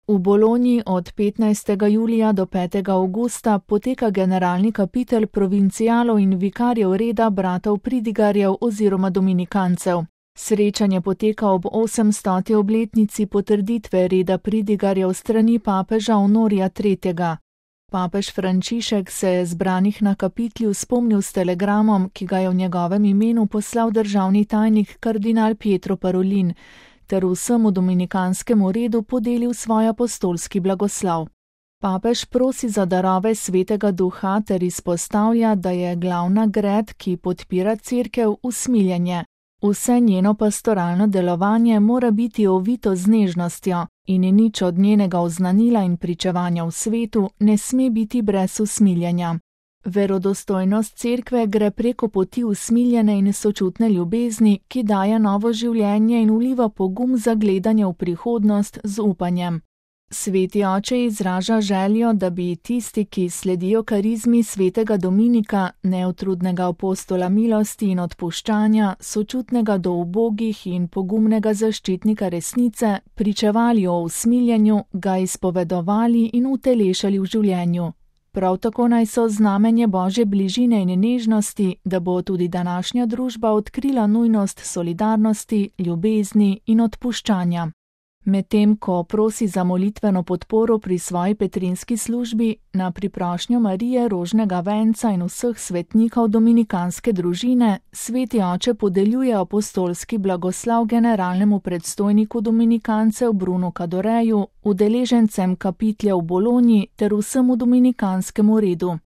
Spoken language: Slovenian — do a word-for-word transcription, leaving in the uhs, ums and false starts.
V Bologni od petnajstega julija do petega avgusta poteka generalni kapitel provincialov in vikarjev reda bratov pridigarjev oziroma dominikancev. Srečanje poteka ob osemstoti obletnici potrditve reda pridigarjev strani papeža Honorija tretjega. Papež Frančišek se je zbranih na kapitlju spomnil s telegramom, ki ga je v njegovem imenu poslal državni tajnik kardinal Pietro Parolin, ter vsemu dominikanskemu redu podelil svoj apostolski blagoslov. Papež prosi za darove svetega duha ter izpostavlja, da je glavna gred, ki podpira cerkev, usmiljenje. Vse njeno pastoralno delovanje mora biti ovito z nežnostjo in nič od njenega oznanila in pričevanja v svetu ne sme biti brez usmiljenja. Verodostojnost cerkve gre preko poti usmiljene in sočutne ljubezni, ki daje novo življenje in vliva pogum za gledanje v prihodnost z upanjem. Sveti oče izraža željo, da bi tisti, ki sledijo karizmi svetega Dominika, neutrudnega apostola milosti in odpuščanja, sočutnega do ubogih in pogumnega zaščitnika resnice, pričevali o usmiljenju, ga izpovedovali in utelešali v življenju. Prav tako naj so znamenje Božje bližine in nežnosti, da bo tudi današnja družba odkrila nujnost solidarnosti, ljubezni in odpuščanja. Medtem ko prosi za molitveno podporo pri svoji petrinski službi, na priprošnjo Marije rožnega venca in vseh svetnikov dominikanske družine, sveti oče podeljuje apostolski blagoslov generalnemu predstojniku dominikancev Brunu Cadoreju, udeležencem kapitlja v Bologni ter vsemu dominikanskemu redu.